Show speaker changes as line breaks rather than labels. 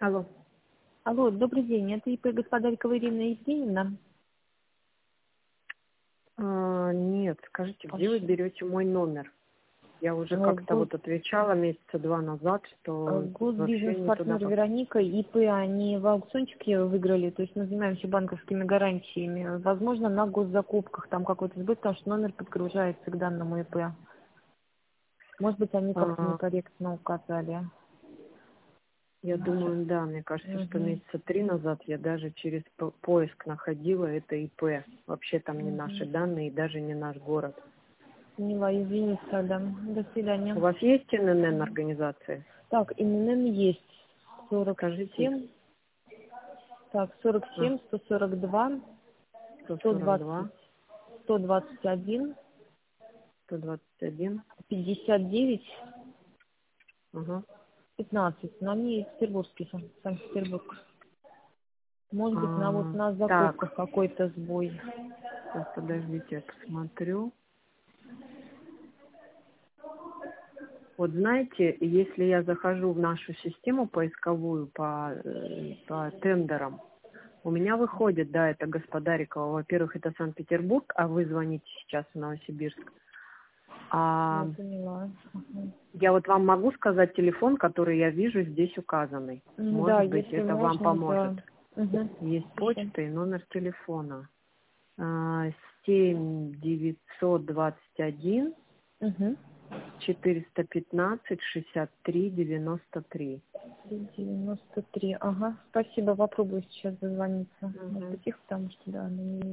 Алло.
Алло, добрый день. Это ИП Господарикова Ирина Евгеньевна.
Нет, скажите, где вы берете мой номер? Я уже как-то вот отвечала месяца 2 назад, что вообще не туда.
Госбизнес-партнер Вероника, ИП, они в аукциончике выиграли, то есть мы занимаемся банковскими гарантиями. Возможно, на госзакупках там какой-то сбыт, потому что номер подгружается к данному ИП. Может быть, они как-то некорректно указали.
Я думаю, да, мне кажется, что месяца 3 назад я даже через поиск находила это ИП. Вообще там не наши данные и даже не наш город.
Поняла, извините тогда. До свидания.
У вас есть ННН организации?
Так, ИНН есть.
Скажите.
47. Так, 47, 142,
142,
121,
121.
59,
Ага.
15. Но они петербургские, Санкт-Петербург. Может быть, на
Так,
закупках какой-то сбой.
сейчас подождите, я посмотрю. Вот знаете, если я захожу в нашу систему поисковую по тендерам, у меня выходит, да, это Господарикова. Во-первых, это Санкт-Петербург, а вы звоните сейчас в Новосибирск.
Я поняла.
Я вот вам могу сказать телефон, который я вижу здесь указанный.
Да,
Может быть,
если
это вам
можно,
поможет.
да.
Есть
Хорошо.
почта и номер телефона. 7 921 415 63 93.
93. Ага, спасибо, попробую сейчас дозвониться. Может быть, их, потому что, да, они